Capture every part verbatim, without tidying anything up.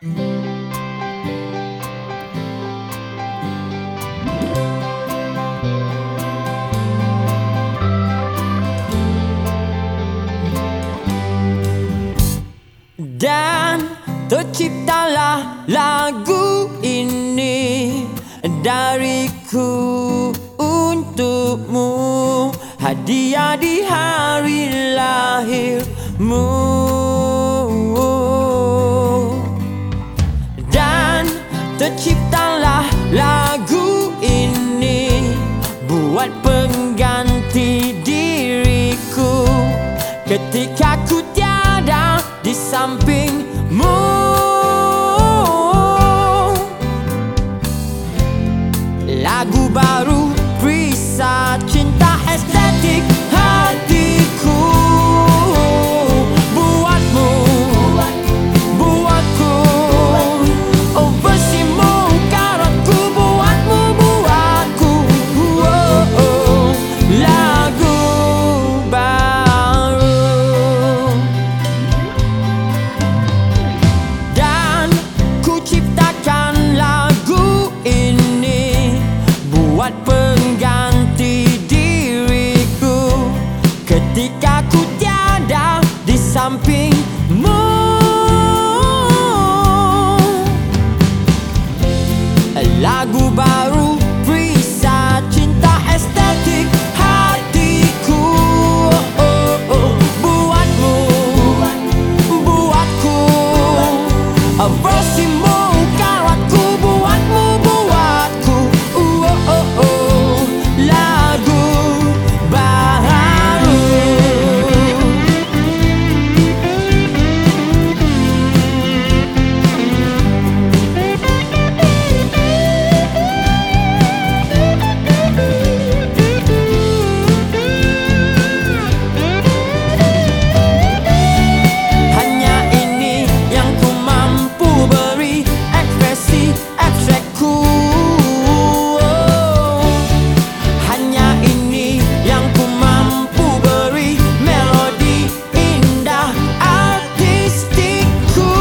Dan terciptalah lagu ini dariku untukmu, hadiah di hari lahirmu. Dan terciptalah lagu ini buat pengganti diriku ketika ku tiada di sampingmu. Lagu baru Prisa Cinta Estetik hatiku, buatmu, buatku. Oh bersihmu karatku, buatmu, buatku. Oh, oh. Lagu baru. Dan ku ciptakan lagu ini buat pengganti diriku ketika ku tiada di sampingmu. Lagu baru Prisa Cinta Estetik hatiku, oh, oh. Buatmu, buatku. Bersihmu karatku, buatmu, buatku. Oh, oh, oh. Lagu baru. Hanya ini yang ku mampu beri ekspresi abstrakku. Oh. Hanya ini yang ku mampu beri melodi indah artistikku.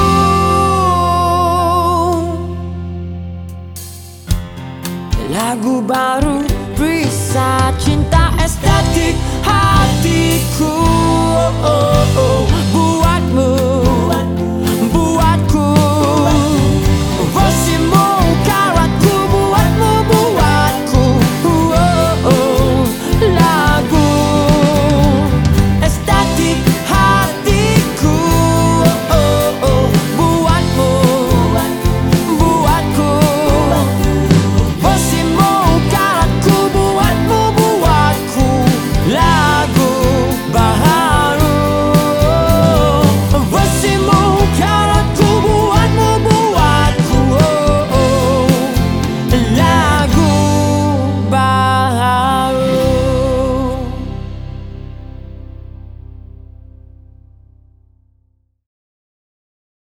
Lagu baru